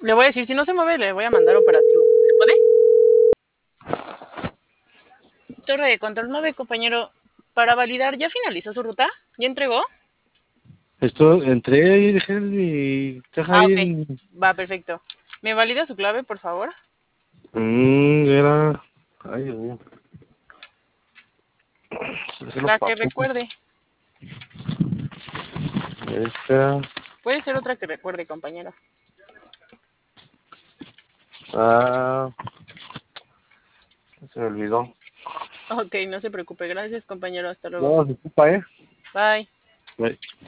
Le voy a decir, si no se mueve, le voy a mandar operativo. ¿Se puede? Torre de control 9, compañero. Para validar, ¿ya finalizó su ruta? ¿Ya entregó? Esto, entré y dejé mi caja Ah, ahí ok. en... Va, perfecto. ¿Me valida su clave, por favor? Era... Ay, Dios mío. Se los La que papeles. recuerde. Esta... Puede ser otra que recuerde, compañero. Ah... Se me olvidó. Ok, no se preocupe. Gracias, compañero. Hasta luego. No, disculpa, Bye. Bye.